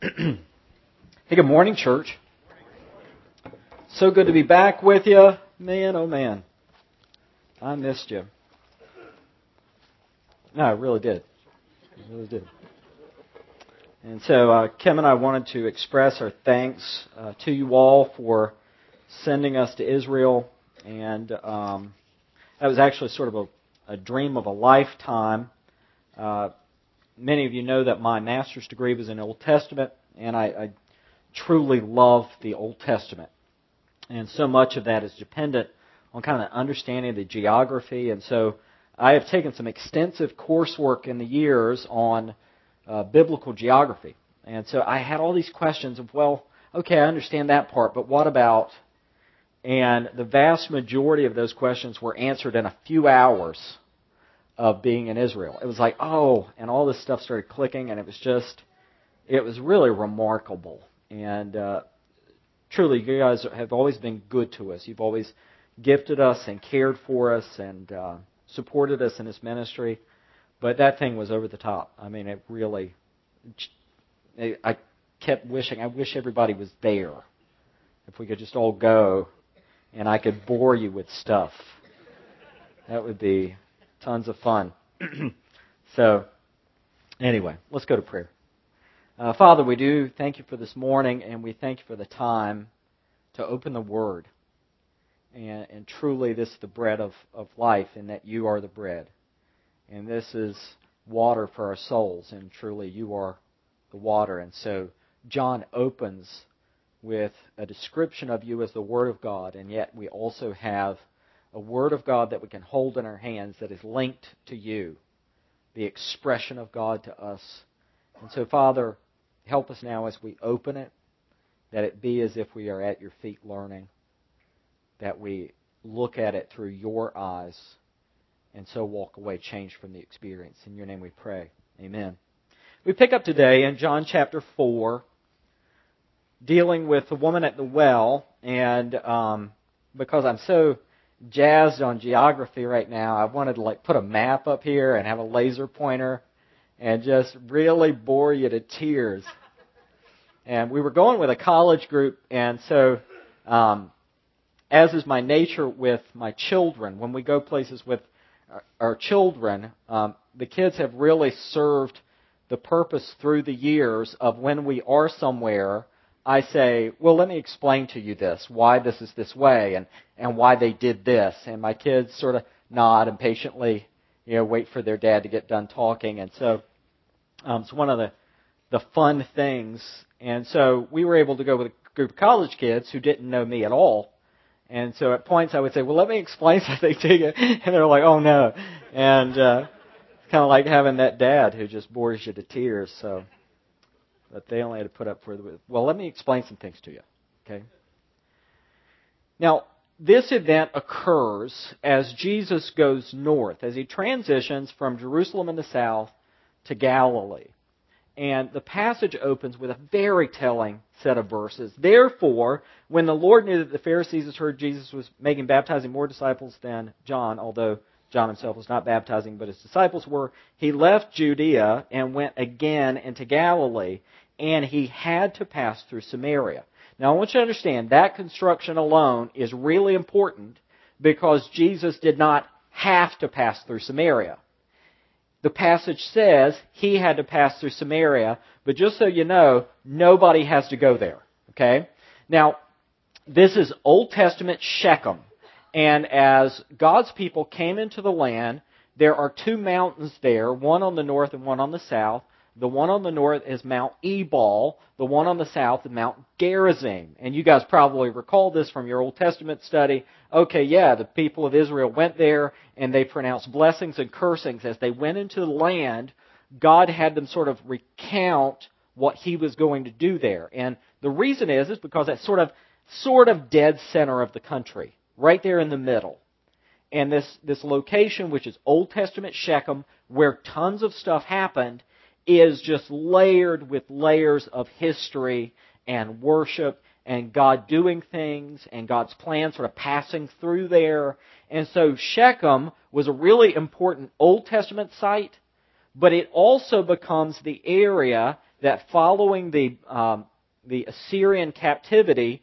Hey, good morning, church. So good to be back with you. Man, oh man. I missed you. No, I really did. I really did. And so Kim and I wanted to express our thanks to you all for sending us to Israel. And that was actually sort of a dream of a lifetime. Many of you know that my master's degree was in Old Testament, and I truly love the Old Testament. And so much of that is dependent on kind of understanding the geography. And so I have taken some extensive coursework in the years on biblical geography. And so I had all these questions of, well, okay, I understand that part, but what about? And the vast majority of those questions were answered in a few hours of being in Israel. It was like, oh, and all this stuff started clicking, and it was really remarkable. And truly, you guys have always been good to us. You've always gifted us and cared for us and supported us in this ministry. But that thing was over the top. I mean, it really, I kept wishing, I wish everybody was there. If we could just all go and I could bore you with stuff. That would be tons of fun. So, anyway, let's go to prayer. Father, we do thank you for this morning, and we thank you for the time to open the Word. And truly, this is the bread of life, and that you are the bread. And this is water for our souls, and truly, you are the water. And so, John opens with a description of you as the Word of God, and yet we also have a Word of God that we can hold in our hands that is linked to you, the expression of God to us. And so, Father, help us now as we open it, that it be as if we are at your feet learning, that we look at it through your eyes, and so walk away changed from the experience. In your name we pray. Amen. We pick up today in John chapter 4, dealing with the woman at the well, and because I'm so jazzed on geography right now, I wanted to put a map up here and have a laser pointer and just really bore you to tears. And we were going with a college group, and so as is my nature with my children, when we go places with our children, the kids have really served the purpose through the years of when we are somewhere, I say, well, let me explain to you this, why this is this way, and why they did this. And my kids sort of nod and patiently, wait for their dad to get done talking. And so it's one of the fun things. And so we were able to go with a group of college kids who didn't know me at all. And so at points I would say, well, let me explain something to you. And they're like, oh, no. And it's kind of like having that dad who just bores you to tears. So, but they only had to put up with it. Well, let me explain some things to you. Okay. Now, this event occurs as Jesus goes north, as he transitions from Jerusalem in the south to Galilee. And the passage opens with a very telling set of verses. Therefore, when the Lord knew that the Pharisees had heard Jesus was baptizing more disciples than John, although John himself was not baptizing, but his disciples were, he left Judea and went again into Galilee, and he had to pass through Samaria. Now, I want you to understand, that construction alone is really important because Jesus did not have to pass through Samaria. The passage says he had to pass through Samaria, but just so you know, nobody has to go there. Okay? Now, this is Old Testament Shechem. And as God's people came into the land, there are two mountains there, one on the north and one on the south. The one on the north is Mount Ebal. The one on the south is Mount Gerizim. And you guys probably recall this from your Old Testament study. Okay, yeah, the people of Israel went there and they pronounced blessings and cursings. As they went into the land, God had them sort of recount what he was going to do there. And the reason is because that's sort of dead center of the country, right there in the middle. And this location, which is Old Testament Shechem, where tons of stuff happened, is just layered with layers of history and worship and God doing things and God's plan sort of passing through there. And so Shechem was a really important Old Testament site, but it also becomes the area that following the Assyrian captivity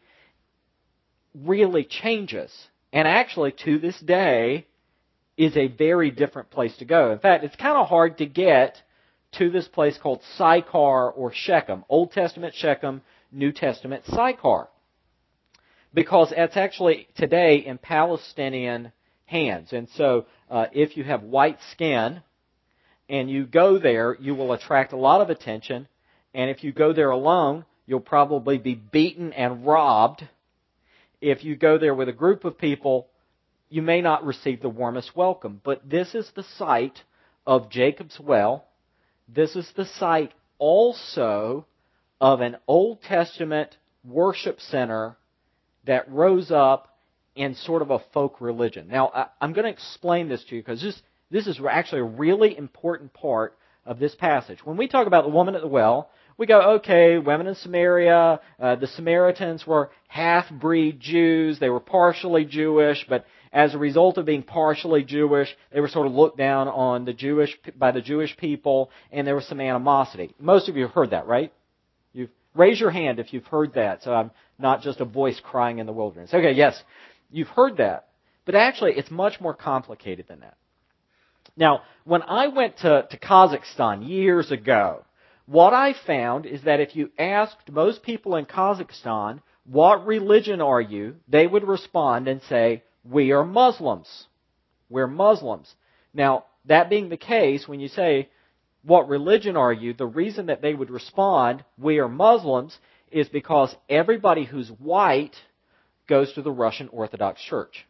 really changes. And actually, to this day, is a very different place to go. In fact, it's kind of hard to get to this place called Sychar or Shechem. Old Testament Shechem, New Testament Sychar. Because it's actually today in Palestinian hands. And so, if you have white skin and you go there, you will attract a lot of attention. And if you go there alone, you'll probably be beaten and robbed. If you go there with a group of people, you may not receive the warmest welcome. But this is the site of Jacob's Well. This is the site also of an Old Testament worship center that rose up in sort of a folk religion. Now, I'm going to explain this to you because this is actually a really important part of this passage. When we talk about the woman at the well, we go, okay, women in Samaria, the Samaritans were half-breed Jews. They were partially Jewish, but as a result of being partially Jewish, they were sort of looked down on by the Jewish people, and there was some animosity. Most of you have heard that, right? Raise your hand if you've heard that, so I'm not just a voice crying in the wilderness. Okay, yes, you've heard that. But actually, it's much more complicated than that. Now, when I went to Kazakhstan years ago, what I found is that if you asked most people in Kazakhstan, what religion are you? They would respond and say, we are Muslims. We're Muslims. Now, that being the case, when you say, what religion are you? The reason that they would respond, we are Muslims, is because everybody who's white goes to the Russian Orthodox Church.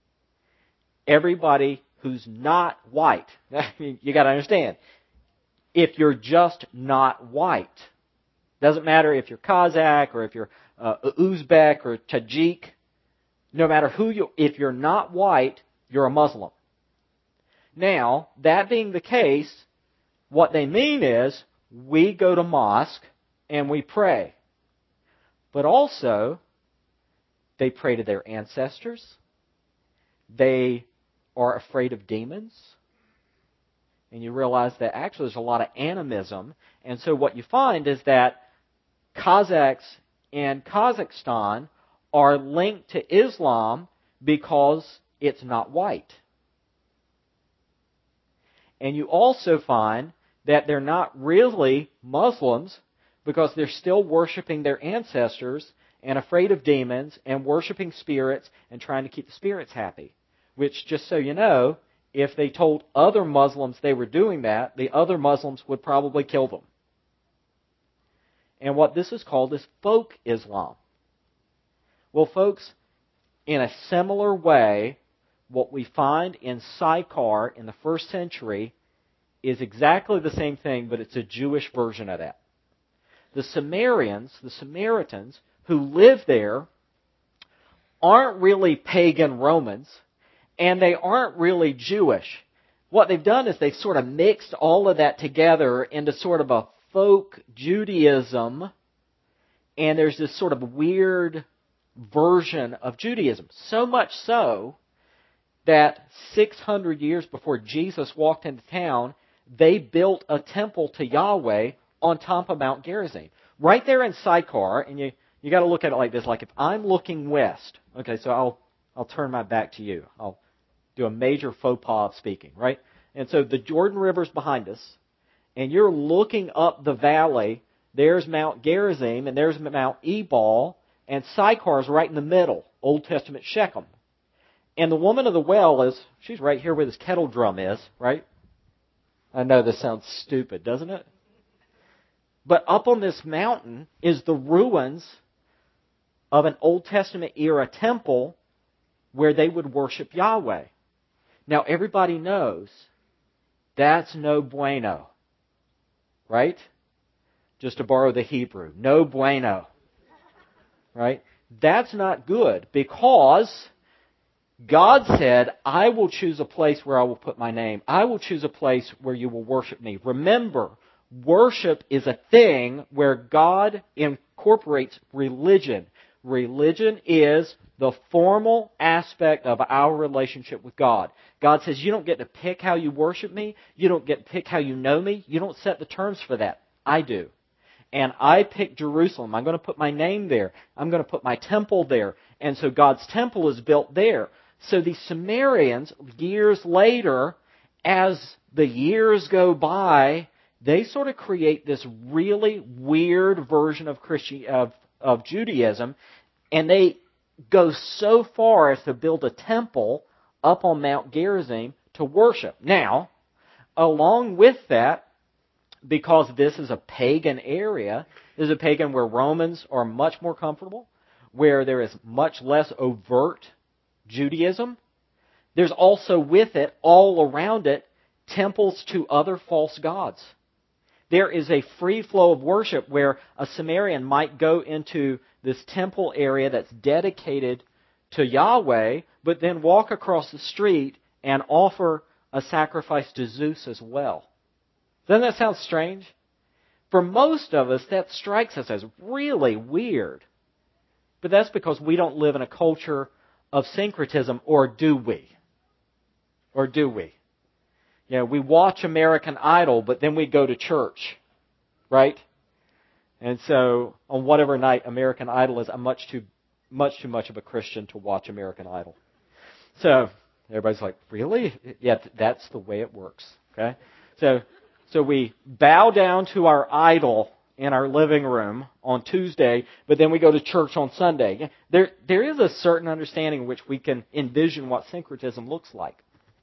Everybody who's not white, you got to understand, if you're just not white, doesn't matter if you're Kazakh or if you're Uzbek or Tajik, no matter if you're not white, you're a Muslim. Now, that being the case, what they mean is we go to mosque and we pray. But also, they pray to their ancestors. They are afraid of demons. And you realize that actually there's a lot of animism. And so what you find is that Kazakhs in Kazakhstan are linked to Islam because it's not white. And you also find that they're not really Muslims because they're still worshiping their ancestors and afraid of demons and worshiping spirits and trying to keep the spirits happy. Which, just so you know, if they told other Muslims they were doing that, the other Muslims would probably kill them. And what this is called is folk Islam. Well, folks, in a similar way, what we find in Sychar in the first century is exactly the same thing, but it's a Jewish version of that. The Samaritans who live there aren't really pagan Romans, and they aren't really Jewish. What they've done is they've sort of mixed all of that together into sort of a folk Judaism, and there's this sort of weird version of Judaism. So much so that 600 years before Jesus walked into town, they built a temple to Yahweh on top of Mount Gerizim. Right there in Sychar, and you got to look at it like this, like if I'm looking west, okay, so I'll turn my back to you. I'll do a major faux pas of speaking, right? And so the Jordan River's behind us, and you're looking up the valley. There's Mount Gerizim, and there's Mount Ebal, and Sychar's right in the middle, Old Testament Shechem. And the woman of the well she's right here where this kettle drum is, right? I know this sounds stupid, doesn't it? But up on this mountain is the ruins of an Old Testament era temple where they would worship Yahweh. Now, everybody knows that's no bueno, right? Just to borrow the Hebrew, no bueno, right? That's not good because God said, I will choose a place where I will put my name. I will choose a place where you will worship me. Remember, worship is a thing where God incorporates religion. Religion is the formal aspect of our relationship with God. God says, you don't get to pick how you worship me. You don't get to pick how you know me. You don't set the terms for that. I do. And I picked Jerusalem. I'm going to put my name there. I'm going to put my temple there. And so God's temple is built there. So the Samaritans, years later, as the years go by, they sort of create this really weird version of Judaism, and they go so far as to build a temple up on Mount Gerizim to worship. Now, along with that, because this is a pagan area, this is a pagan where Romans are much more comfortable, where there is much less overt Judaism. There's also with it, all around it, temples to other false gods. There is a free flow of worship where a Samaritan might go into this temple area that's dedicated to Yahweh, but then walk across the street and offer a sacrifice to Zeus as well. Doesn't that sound strange? For most of us, that strikes us as really weird. But that's because we don't live in a culture of syncretism, or do we? Or do we? You know, we watch American Idol, but then we go to church, right? And so, on whatever night American Idol is, I'm much too much of a Christian to watch American Idol. So, everybody's like, really? Yeah, that's the way it works, okay? So we bow down to our idol in our living room on Tuesday, but then we go to church on Sunday. There is a certain understanding in which we can envision what syncretism looks like.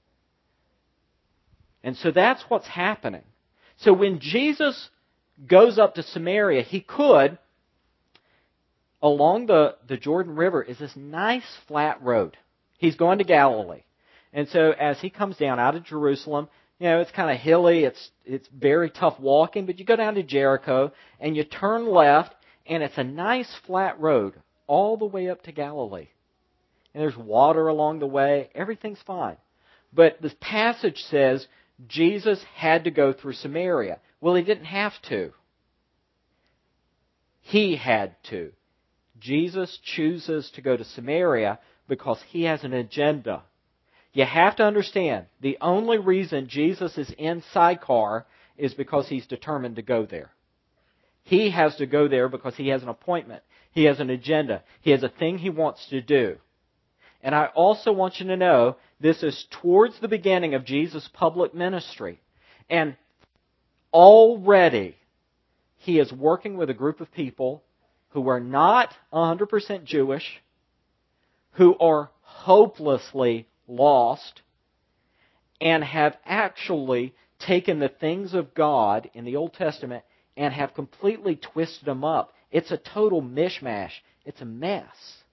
And so that's what's happening. So when Jesus goes up to Samaria, he could, along the Jordan River is this nice flat road. He's going to Galilee. And so as he comes down out of Jerusalem, you know, it's kind of hilly, it's very tough walking, but you go down to Jericho and you turn left and it's a nice flat road all the way up to Galilee. And there's water along the way, everything's fine. But this passage says Jesus had to go through Samaria. Well, he didn't have to. He had to. Jesus chooses to go to Samaria because he has an agenda. You have to understand, the only reason Jesus is in Sychar is because he's determined to go there. He has to go there because he has an appointment. He has an agenda. He has a thing he wants to do. And I also want you to know, this is towards the beginning of Jesus' public ministry. And already, he is working with a group of people who are not 100% Jewish, who are hopelessly lost, and have actually taken the things of God in the Old Testament and have completely twisted them up. It's a total mishmash. It's a mess.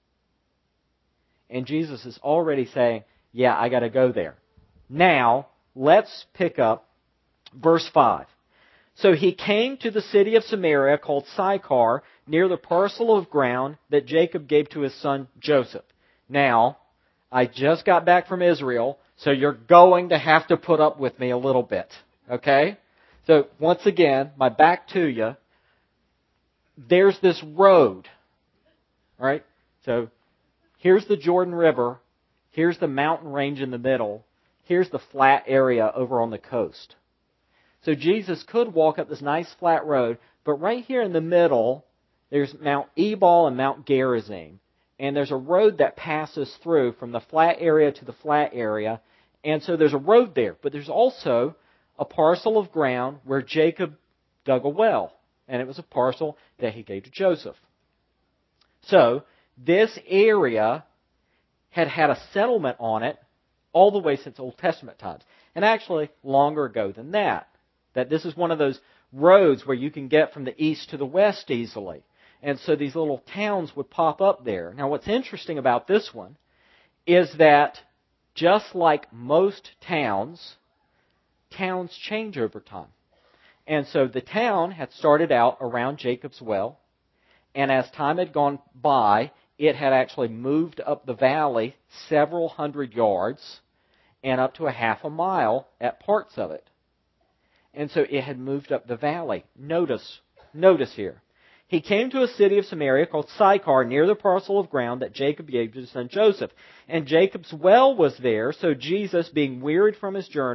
And Jesus is already saying, yeah, I got to go there. Now, let's pick up verse 5. So he came to the city of Samaria called Sychar, near the parcel of ground that Jacob gave to his son Joseph. Now, I just got back from Israel, so you're going to have to put up with me a little bit. Okay? So, once again, my back to you. There's this road. Right? So, here's the Jordan River. Here's the mountain range in the middle. Here's the flat area over on the coast. So Jesus could walk up this nice flat road, but right here in the middle, there's Mount Ebal and Mount Gerizim. And there's a road that passes through from the flat area to the flat area. And so there's a road there. But there's also a parcel of ground where Jacob dug a well. And it was a parcel that he gave to Joseph. So this area had had a settlement on it all the way since Old Testament times. And actually longer ago than that. That this is one of those roads where you can get from the east to the west easily. And so these little towns would pop up there. Now what's interesting about this one is that just like most towns change over time. And so the town had started out around Jacob's well, and as time had gone by, it had actually moved up the valley several hundred yards and up to a half a mile at parts of it. And so it had moved up the valley. Notice here. He came to a city of Samaria called Sychar, near the parcel of ground that Jacob gave to his son Joseph. And Jacob's well was there, so Jesus, being wearied from his journey,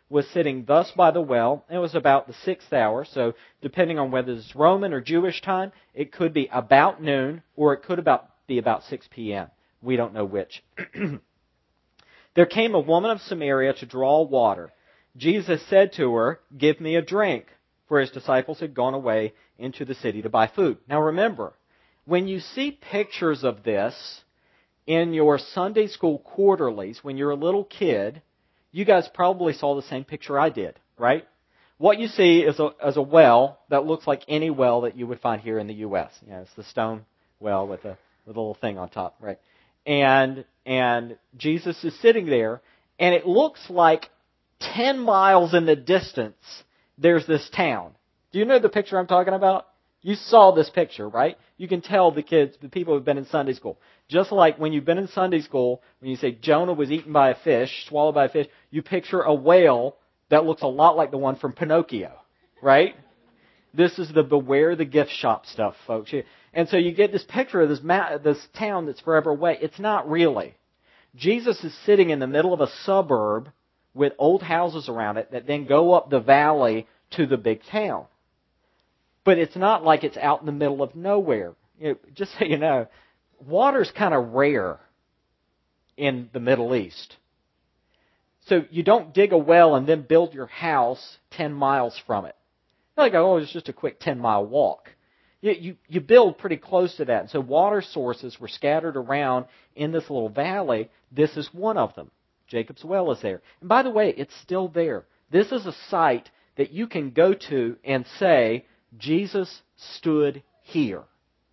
was sitting thus by the well. It was about the 6th hour, so depending on whether it's Roman or Jewish time, it could be about noon, or it could be about 6 p.m. We don't know which. There came a woman of Samaria to draw water. Jesus said to her, "Give me a drink," for his disciples had gone away into the city to buy food. Now remember, when you see pictures of this in your Sunday school quarterlies when you're a little kid, you guys probably saw the same picture I did, right? What you see is a well that looks like any well that you would find here in the U.S. You know, it's the stone well with a little thing on top, right? And Jesus is sitting there, and it looks like 10 miles in the distance, there's this town. Do you know the picture I'm talking about? You saw this picture, right? You can tell the people who've been in Sunday school. Just like when you've been in Sunday school, when you say Jonah was eaten by a fish, swallowed by a fish, you picture a whale that looks a lot like the one from Pinocchio, right? This is the beware the gift shop stuff, folks. And so you get this picture of this town that's forever away. It's not really. Jesus is sitting in the middle of a suburb with old houses around it that then go up the valley to the big town. But it's not like it's out in the middle of nowhere. Just so you know, water's kind of rare in the Middle East. So you don't dig a well and then build your house 10 miles from it. Like, oh, it's just a quick 10-mile walk. You build pretty close to that. And so water sources were scattered around in this little valley. This is one of them. Jacob's well is there. And by the way, it's still there. This is a site that you can go to and say, Jesus stood here.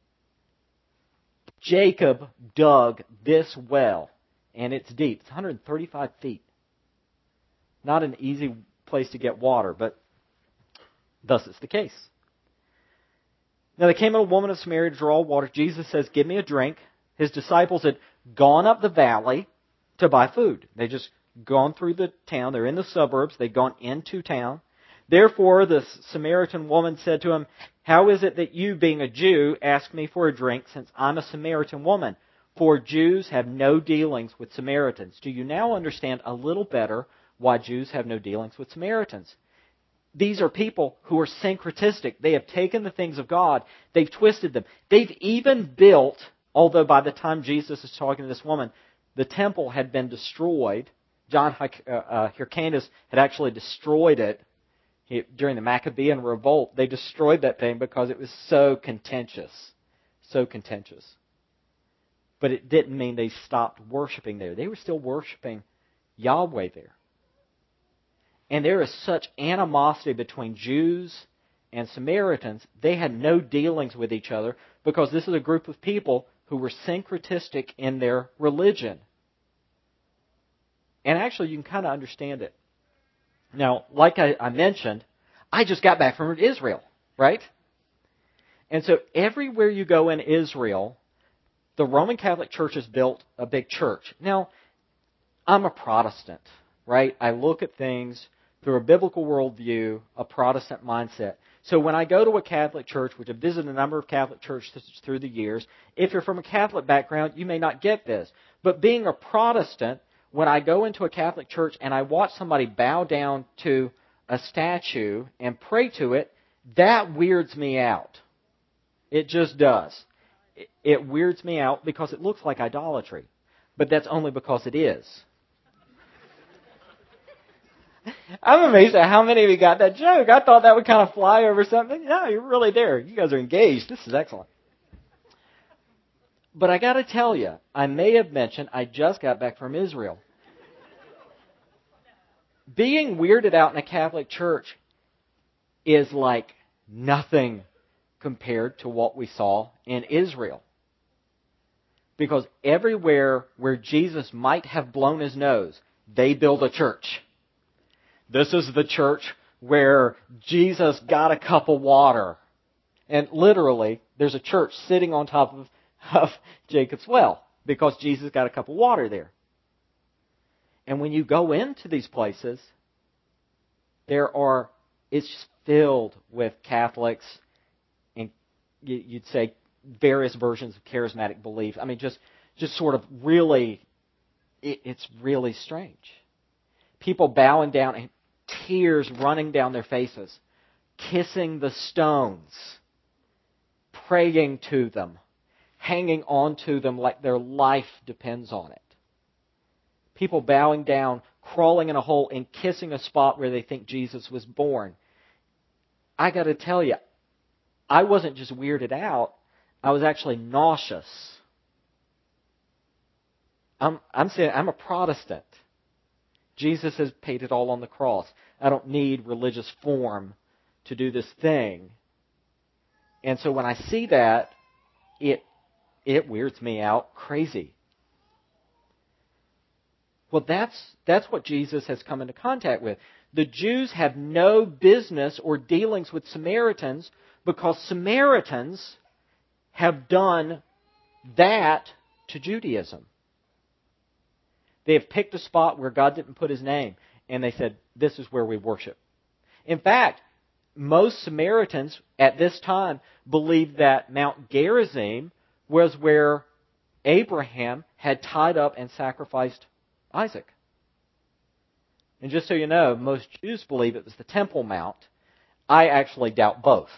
Jacob dug this well, and it's deep. It's 135 feet. Not an easy place to get water, but thus it's the case. Now there came a woman of Samaria to draw water. Jesus says, "Give me a drink." His disciples had gone up the valley to buy food. They just gone through the town. They're in the suburbs. They'd gone into town. Therefore, the Samaritan woman said to him, "How is it that you, being a Jew, ask me for a drink, since I'm a Samaritan woman? For Jews have no dealings with Samaritans." Do you now understand a little better why Jews have no dealings with Samaritans? These are people who are syncretistic. They have taken the things of God. They've twisted them. They've even built, although by the time Jesus is talking to this woman, the temple had been destroyed. John Hyrcanus had actually destroyed it. During the Maccabean revolt, they destroyed that thing because it was so contentious. So contentious. But it didn't mean they stopped worshiping there. They were still worshiping Yahweh there. And there is such animosity between Jews and Samaritans. They had no dealings with each other because this is a group of people who were syncretistic in their religion. And actually, you can kind of understand it. Now, like I mentioned, I just got back from Israel, right? And so everywhere you go in Israel, the Roman Catholic Church has built a big church. Now, I'm a Protestant, right? I look at things through a biblical worldview, a Protestant mindset. So when I go to a Catholic church, which I've visited a number of Catholic churches through the years, if you're from a Catholic background, you may not get this. But being a Protestant, when I go into a Catholic church and I watch somebody bow down to a statue and pray to it, that weirds me out. It just does. It weirds me out because it looks like idolatry. But that's only because it is. I'm amazed at how many of you got that joke. I thought that would kind of fly over something. No, you're really there. You guys are engaged. This is excellent. But I got to tell you, I may have mentioned I just got back from Israel. Being weirded out in a Catholic church is like nothing compared to what we saw in Israel. Because everywhere where Jesus might have blown his nose, they build a church. This is the church where Jesus got a cup of water. And literally, there's a church sitting on top of Jacob's well because Jesus got a cup of water there. And when you go into these places, it's just filled with Catholics and you'd say various versions of charismatic belief. I mean, just sort of really, it's really strange. People bowing down. tears running down their faces, kissing the stones, praying to them, hanging on to them like their life depends on it. People bowing down, crawling in a hole, and kissing a spot where they think Jesus was born. I got to tell you, I wasn't just weirded out, I was actually nauseous. I'm saying I'm a Protestant. Jesus has paid it all on the cross. I don't need religious form to do this thing. And so when I see that, it weirds me out crazy. Well, that's what Jesus has come into contact with. The Jews have no business or dealings with Samaritans because Samaritans have done that to Judaism. They have picked a spot where God didn't put His name, and they said, this is where we worship. In fact, most Samaritans at this time believed that Mount Gerizim was where Abraham had tied up and sacrificed Isaac. And just so you know, most Jews believe it was the Temple Mount. I actually doubt both.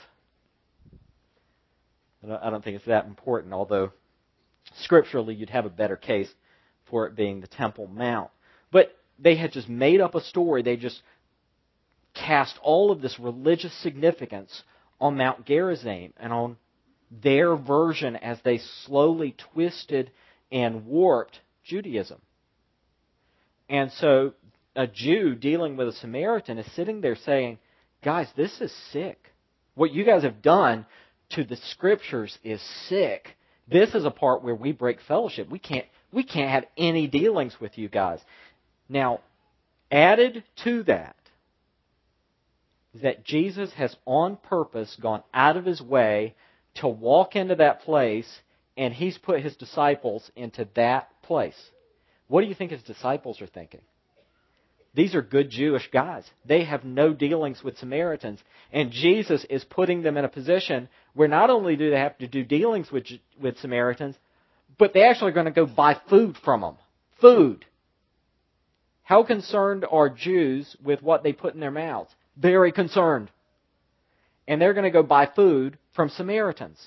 I don't think it's that important, although scripturally you'd have a better case for it being the Temple Mount. But they had just made up a story. They just cast all of this religious significance on Mount Gerizim and on their version as they slowly twisted and warped Judaism. And so a Jew dealing with a Samaritan is sitting there saying, guys, this is sick. What you guys have done to the Scriptures is sick. This is a part where we break fellowship. We can't have any dealings with you guys. Now, added to that is that Jesus has on purpose gone out of His way to walk into that place, and He's put His disciples into that place. What do you think His disciples are thinking? These are good Jewish guys. They have no dealings with Samaritans. And Jesus is putting them in a position where not only do they have to do dealings with Samaritans, but they actually are going to go buy food from them. Food. How concerned are Jews with what they put in their mouths? Very concerned. And they're going to go buy food from Samaritans.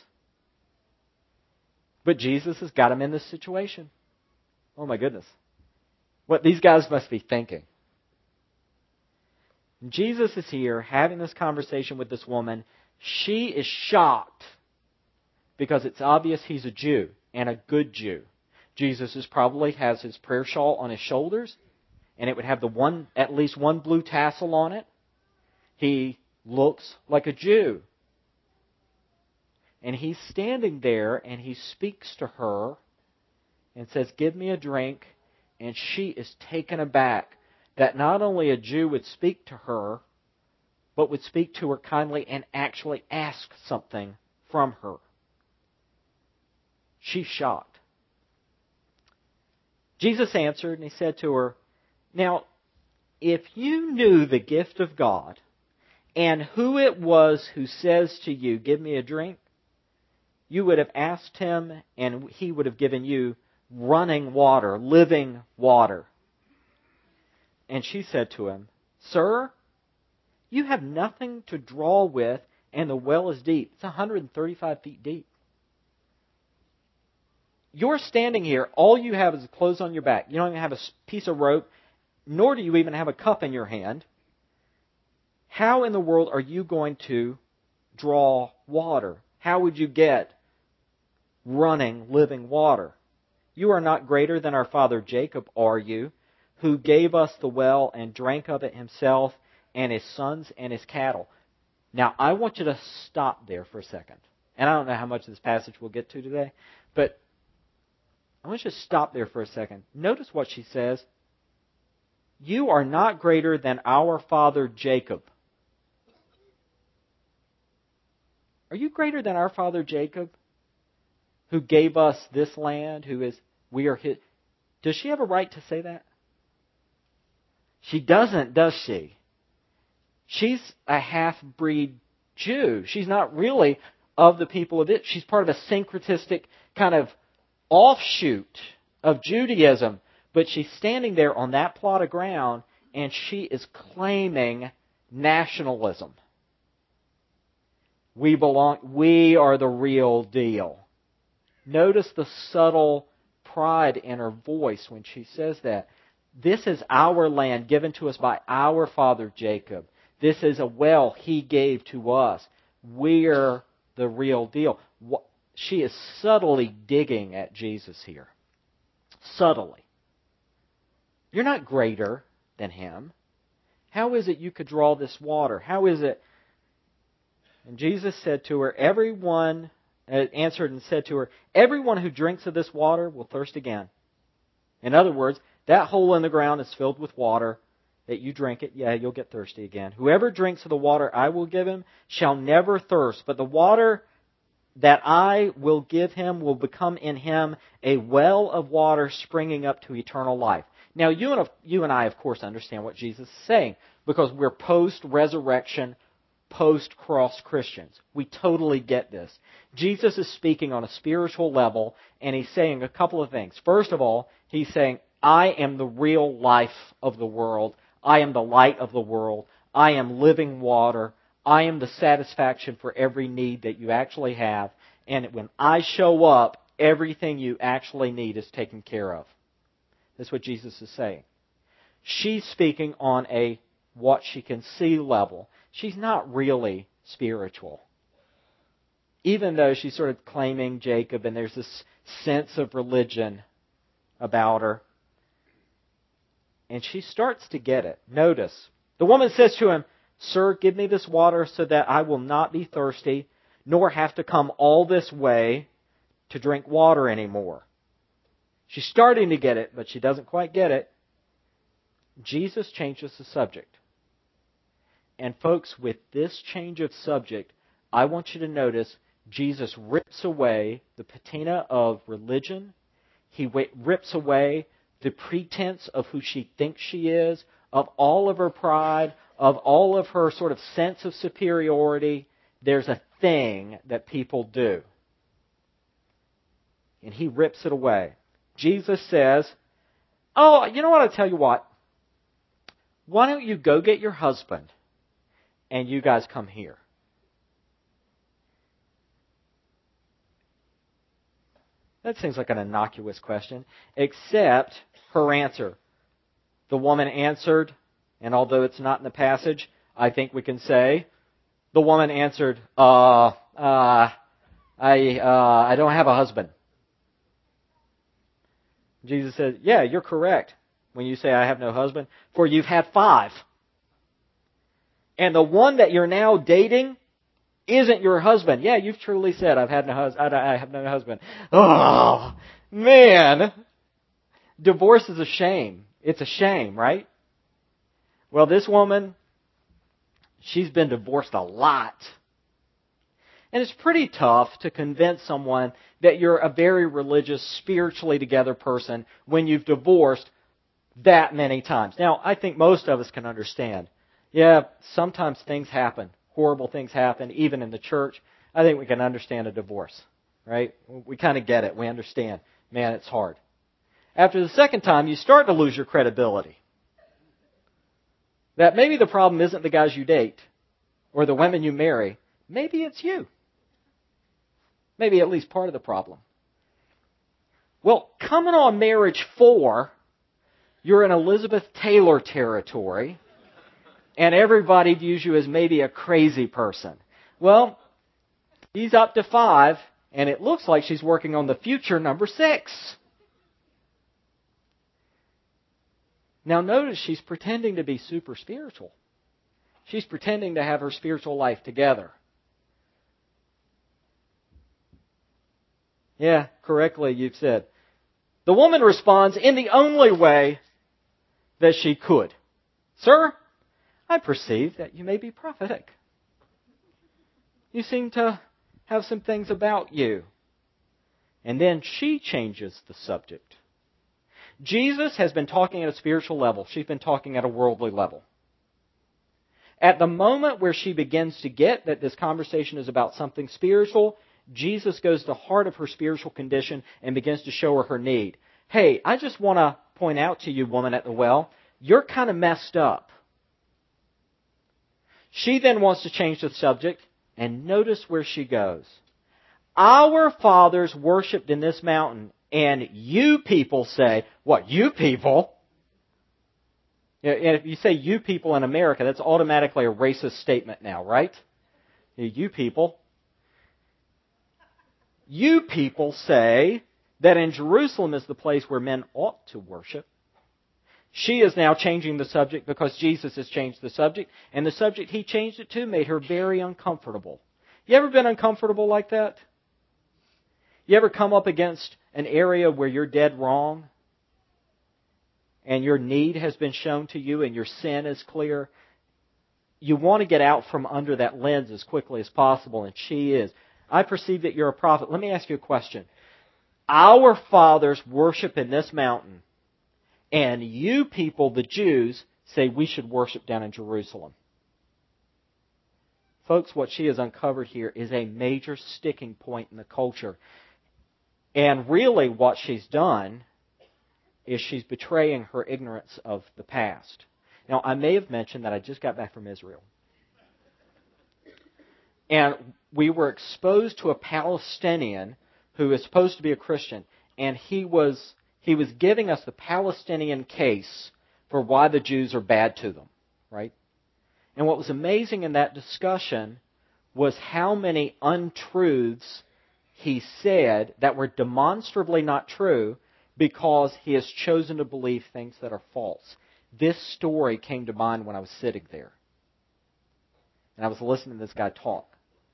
But Jesus has got them in this situation. Oh my goodness. What these guys must be thinking. Jesus is here having this conversation with this woman. She is shocked because it's obvious he's a Jew and a good Jew. Jesus probably has his prayer shawl on his shoulders, and it would have at least one blue tassel on it. He looks like a Jew. And he's standing there and he speaks to her and says, "Give me a drink." And she is taken aback that not only a Jew would speak to her, but would speak to her kindly and actually ask something from her. She's shocked. Jesus answered and He said to her, "Now, if you knew the gift of God and who it was who says to you, 'Give me a drink,' you would have asked Him and He would have given you running water, living water." And she said to him, "Sir, you have nothing to draw with, and the well is deep." It's 135 feet deep. You're standing here, all you have is clothes on your back. You don't even have a piece of rope, nor do you even have a cup in your hand. How in the world are you going to draw water? How would you get running, living water? You are not greater than our father Jacob, are you, who gave us the well and drank of it himself and his sons and his cattle? Now, I want you to stop there for a second. And I don't know how much of this passage we'll get to today, but I want you to stop there for a second. Notice what she says. You are not greater than our father Jacob. Are you greater than our father Jacob, who gave us this land, we are his? Does she have a right to say that? She doesn't, does she? She's a half-breed Jew. She's not really of the people of it. She's part of a syncretistic kind of offshoot of Judaism. But she's standing there on that plot of ground, and she is claiming nationalism. We are the real deal. Notice the subtle pride in her voice when she says that. This is our land given to us by our father Jacob. This is a well he gave to us. We're the real deal. She is subtly digging at Jesus here. Subtly. You're not greater than him. How is it you could draw this water? How is it? And Jesus said to her, answered and said to her, everyone who drinks of this water will thirst again. In other words, that hole in the ground is filled with water. That you drink it, you'll get thirsty again. Whoever drinks of the water I will give him shall never thirst, but the water that I will give him will become in him a well of water springing up to eternal life. Now, you and I, of course, understand what Jesus is saying, because we're post-resurrection, post-cross Christians. We totally get this. Jesus is speaking on a spiritual level, and he's saying a couple of things. First of all, he's saying, I am the real life of the world. I am the light of the world. I am living water. I am the satisfaction for every need that you actually have. And when I show up, everything you actually need is taken care of. That's what Jesus is saying. She's speaking on a what she can see level. She's not really spiritual. Even though she's sort of claiming Jacob and there's this sense of religion about her. And she starts to get it. Notice, the woman says to him, Sir, give me this water so that I will not be thirsty, nor have to come all this way to drink water anymore. She's starting to get it, but she doesn't quite get it. Jesus changes the subject. And folks, with this change of subject, I want you to notice Jesus rips away the patina of religion. He rips away the pretense of who she thinks she is, of all of her pride, of all of her sort of sense of superiority. There's a thing that people do. And he rips it away. Jesus says, oh, you know what, I'll tell you what. Why don't you go get your husband and you guys come here? That seems like an innocuous question, except her answer. The woman answered, and although it's not in the passage, I think we can say, the woman answered, I don't have a husband. Jesus said, yeah, you're correct when you say I have no husband, for you've had 5. And the one that you're now dating isn't your husband. Yeah, you've truly said, I have no husband. Oh, man. Divorce is a shame. It's a shame, right? Well, this woman, she's been divorced a lot. And it's pretty tough to convince someone that you're a very religious, spiritually together person when you've divorced that many times. Now, I think most of us can understand. Yeah, sometimes things happen. Horrible things happen, even in the church. I think we can understand a divorce, right? We kind of get it. We understand. Man, it's hard. After the second time, you start to lose your credibility. That maybe the problem isn't the guys you date or the women you marry. Maybe it's you. Maybe at least part of the problem. Well, coming on marriage 4, you're in Elizabeth Taylor territory, and everybody views you as maybe a crazy person. Well, he's up to 5, and it looks like she's working on the future number 6. Now notice she's pretending to be super spiritual. She's pretending to have her spiritual life together. Yeah, correctly you've said. The woman responds in the only way that she could. Sir, I perceive that you may be prophetic. You seem to have some things about you. And then she changes the subject. Jesus has been talking at a spiritual level. She's been talking at a worldly level. At the moment where she begins to get that this conversation is about something spiritual, Jesus goes to the heart of her spiritual condition and begins to show her need. Hey, I just want to point out to you, woman at the well, you're kind of messed up. She then wants to change the subject, and notice where she goes. Our fathers worshipped in this mountain, and you people say, what, you people? And if you say you people in America, that's automatically a racist statement now, right? You people. You people say that in Jerusalem is the place where men ought to worship. She is now changing the subject because Jesus has changed the subject, and the subject he changed it to made her very uncomfortable. You ever been uncomfortable like that? You ever come up against an area where you're dead wrong, and your need has been shown to you, and your sin is clear? You want to get out from under that lens as quickly as possible, and she is. I perceive that you're a prophet. Let me ask you a question. Our fathers worship in this mountain, and you people, the Jews, say we should worship down in Jerusalem. Folks, what she has uncovered here is a major sticking point in the culture. And really what she's done is she's betraying her ignorance of the past. Now, I may have mentioned that I just got back from Israel. And we were exposed to a Palestinian who is supposed to be a Christian, and he was giving us the Palestinian case for why the Jews are bad to them, right? And what was amazing in that discussion was how many untruths he said that were demonstrably not true because he has chosen to believe things that are false. This story came to mind when I was sitting there. And I was listening to this guy talk.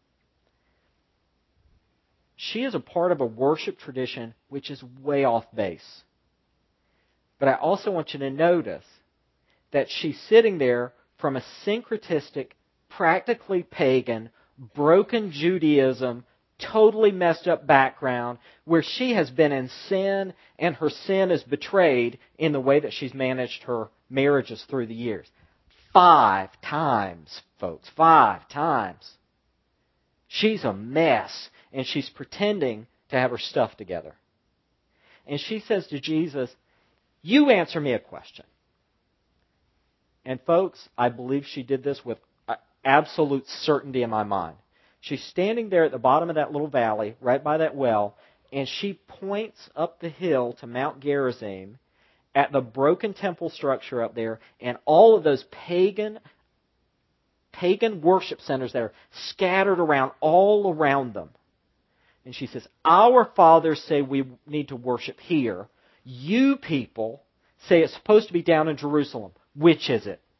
She is a part of a worship tradition which is way off base. But I also want you to notice that she's sitting there from a syncretistic, practically pagan, broken Judaism, totally messed up background where she has been in sin and her sin is betrayed in the way that she's managed her marriages through the years. 5 times, folks. 5 times. She's a mess, and she's pretending to have her stuff together. And she says to Jesus, you answer me a question. And folks, I believe she did this with absolute certainty in my mind. She's standing there at the bottom of that little valley, right by that well, and she points up the hill to Mount Gerizim at the broken temple structure up there and all of those pagan worship centers that are scattered around all around them. And she says, our fathers say we need to worship here. You people say it's supposed to be down in Jerusalem. Which is it?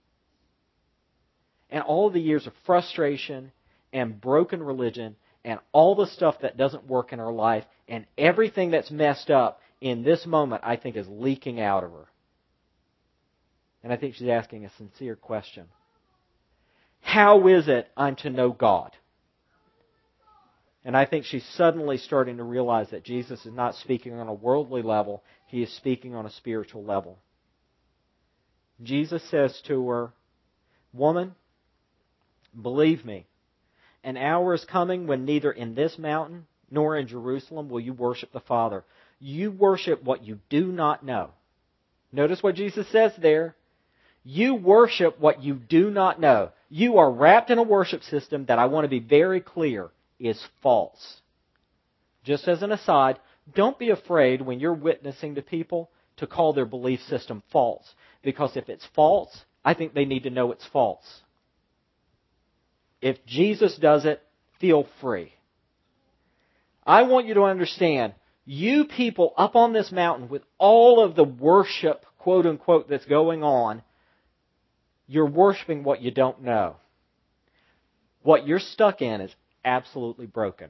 And all the years of frustration and broken religion and all the stuff that doesn't work in her life and everything that's messed up in this moment, I think, is leaking out of her. And I think she's asking a sincere question. How is it I'm to know God? And I think she's suddenly starting to realize that Jesus is not speaking on a worldly level. He is speaking on a spiritual level. Jesus says to her, woman, believe me, an hour is coming when neither in this mountain nor in Jerusalem will you worship the Father. You worship what you do not know. Notice what Jesus says there. You worship what you do not know. You are wrapped in a worship system that I want to be very clear is false. Just as an aside, don't be afraid when you're witnessing to people to call their belief system false. Because if it's false, I think they need to know it's false. If Jesus does it, feel free. I want you to understand, you people up on this mountain with all of the worship, quote unquote, that's going on, you're worshiping what you don't know. What you're stuck in is absolutely broken.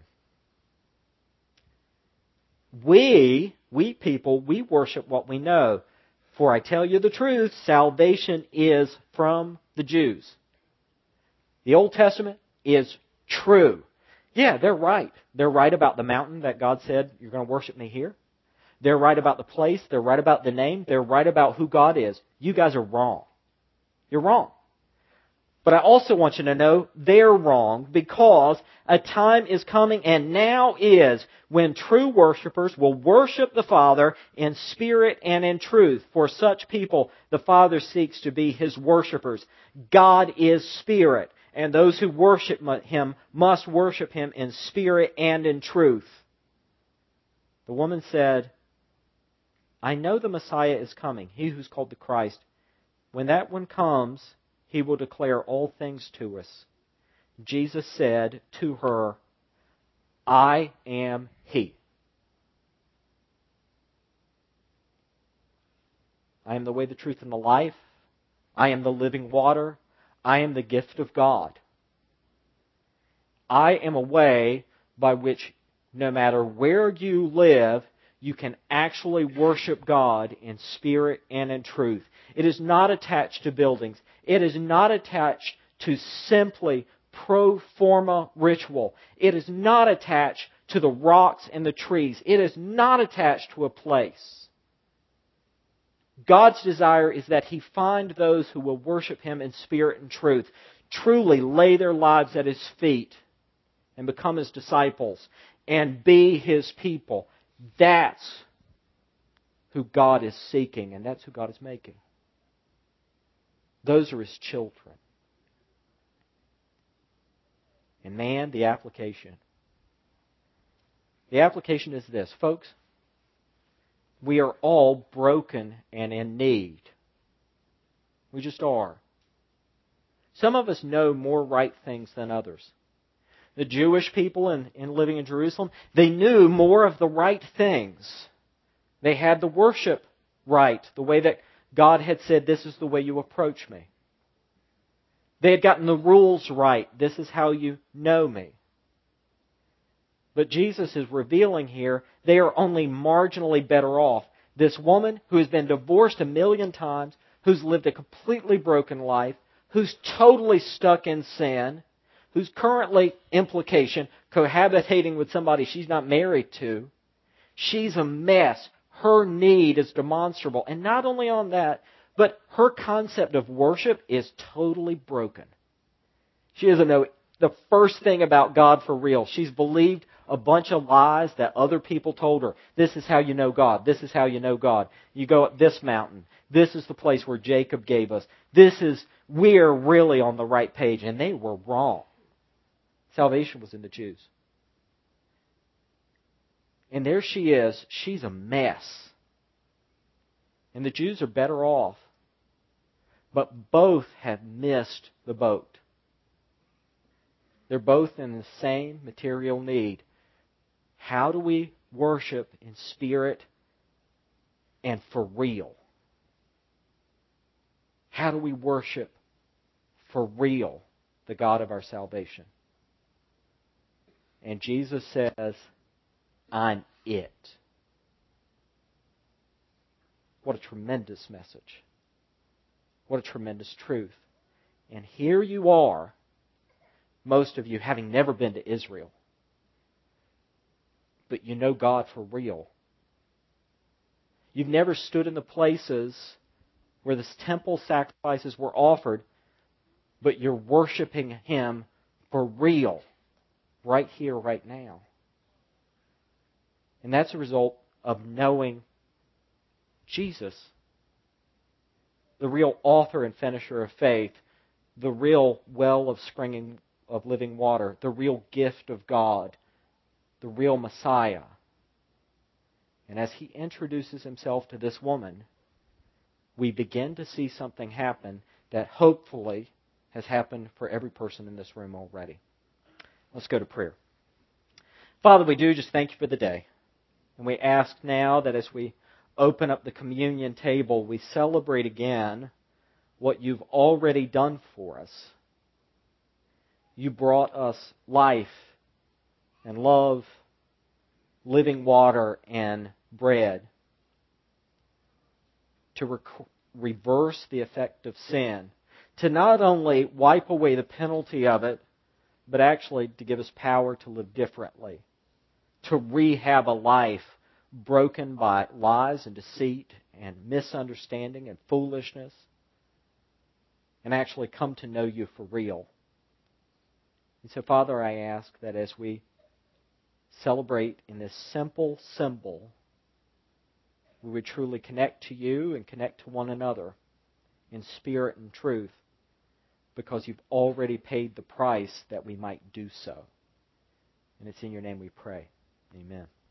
We people, we worship what we know. For I tell you the truth, salvation is from the Jews. The Old Testament is true. Yeah, they're right. They're right about the mountain that God said, you're going to worship me here. They're right about the place. They're right about the name. They're right about who God is. You guys are wrong. You're wrong. But I also want you to know they're wrong, because a time is coming, and now is, when true worshipers will worship the Father in spirit and in truth. For such people, the Father seeks to be His worshipers. God is spirit, and those who worship Him must worship Him in spirit and in truth. The woman said, I know the Messiah is coming, He who's called the Christ. When that one comes, He will declare all things to us. Jesus said to her, I am He. I am the way, the truth, and the life. I am the living water. I am the gift of God. I am a way by which, no matter where you live, you can actually worship God in spirit and in truth. It is not attached to buildings. It is not attached to simply pro forma ritual. It is not attached to the rocks and the trees. It is not attached to a place. God's desire is that He find those who will worship Him in spirit and truth, truly lay their lives at His feet and become His disciples and be His people. That's who God is seeking, and that's who God is making. Those are His children. And man, the application. The application is this, folks. We are all broken and in need. We just are. Some of us know more right things than others. The Jewish people in living in Jerusalem, they knew more of the right things. They had the worship right, the way that God had said, this is the way you approach me. They had gotten the rules right. This is how you know me. But Jesus is revealing here, they are only marginally better off. This woman who has been divorced 1,000,000 times, who's lived a completely broken life, who's totally stuck in sin, who's currently, implication, cohabitating with somebody she's not married to. She's a mess. Her need is demonstrable. And not only on that, but her concept of worship is totally broken. She doesn't know the first thing about God for real. She's believed a bunch of lies that other people told her. This is how you know God. This is how you know God. You go up this mountain. This is the place where Jacob gave us. We're really on the right page. And they were wrong. Salvation was in the Jews. And there she is. She's a mess. And the Jews are better off. But both have missed the boat. They're both in the same material need. How do we worship in spirit and for real? How do we worship for real the God of our salvation? And Jesus says, I'm it. What a tremendous message. What a tremendous truth. And here you are, most of you having never been to Israel. But you know God for real. You've never stood in the places where the temple sacrifices were offered, but you're worshiping Him for real, right here, right now. And that's a result of knowing Jesus, the real author and finisher of faith, the real well of springing of living water, the real gift of God, the real Messiah. And as He introduces Himself to this woman, we begin to see something happen that hopefully has happened for every person in this room already. Let's go to prayer. Father, we do just thank You for the day. And we ask now that as we open up the communion table, we celebrate again what You've already done for us. You brought us life and love, living water and bread to reverse the effect of sin, to not only wipe away the penalty of it, but actually to give us power to live differently, to rehab a life broken by lies and deceit and misunderstanding and foolishness. and actually come to know you for real. And so, Father, I ask that as we celebrate in this simple symbol, we would truly connect to you and connect to one another in spirit and truth, because you've already paid the price that we might do so. And it's in your name we pray. Amen.